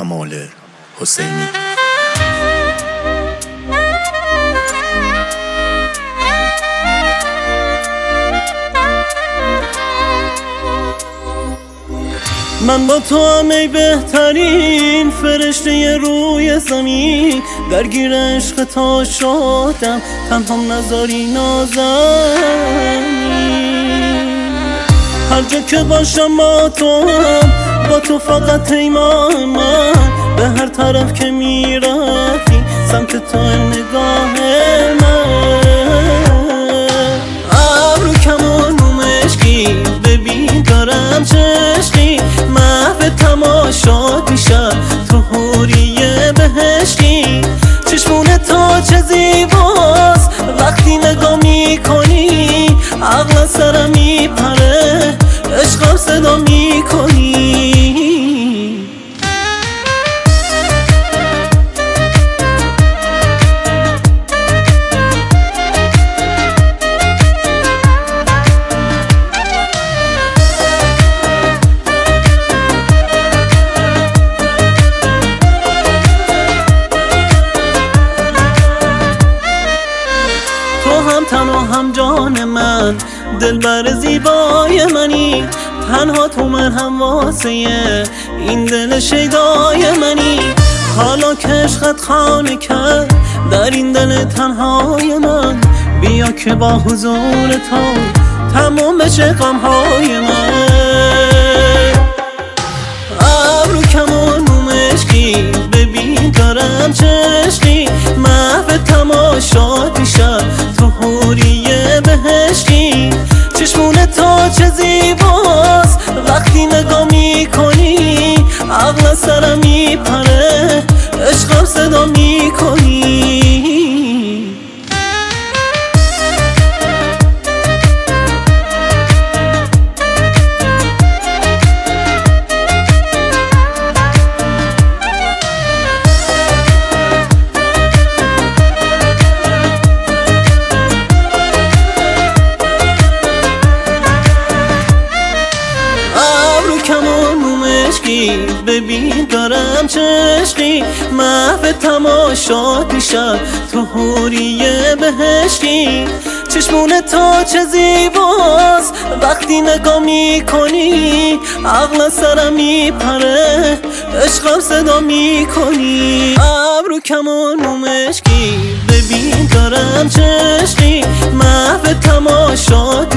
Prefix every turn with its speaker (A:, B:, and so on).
A: کمال حسینی.
B: من با تو هم ای بهترین فرشته روی زمین، درگیر عشق تا شدم تنهام نذاری نازنی. هر جا که باشم با تو هم، با تو فقط ایمان من، به هر طرف که میرفتی سمت تو نگاه من. ابرو کمان مشکی ببین دارم چشقی، محو تماشا دیشب تو حوریه بهشتی. چشمون تو چه زیباست وقتی نگاه میکنی، عقل سرم میپره عشقم صدا میکنی. تن و هم جان من، دلبر زیبای منی، تنها تو من هم واسه این دل شیدای منی. حالا که عشقت خانه کرد در این دل تنهای من، بیا که با حضور تو تموم بشه غمهای من. ابرو کمان مشکی ببین دارم چشقی، محو تماشا دیشب تو حوریه بهشتی. چشمون تو چه زیباست وقتی نگاه میکنی، عقل سرم میپره عشقم صدا میکنی. ببین دارم چشقی، محو تماشا دیشب تو حوریه بهشتی. چشمون تو چه زیباست وقتی نگاه میکنی، عقل سرم میپره عشقم صدا میکنی. ابرو کمان مشکی ببین دارم چشقی، محو تماشا